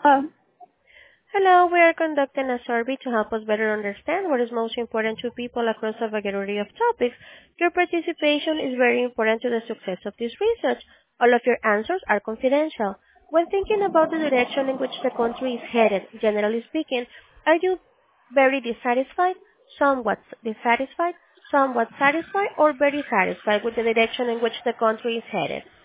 Oh, Hello, we are conducting a survey to help us better understand what is most important to people across a variety of topics. Your participation is very important to the success of this research. All of your answers are confidential. When thinking about the direction in which the country is headed, generally speaking, are you very dissatisfied, somewhat dissatisfied, somewhat satisfied, or very satisfied with the direction in which the country is headed?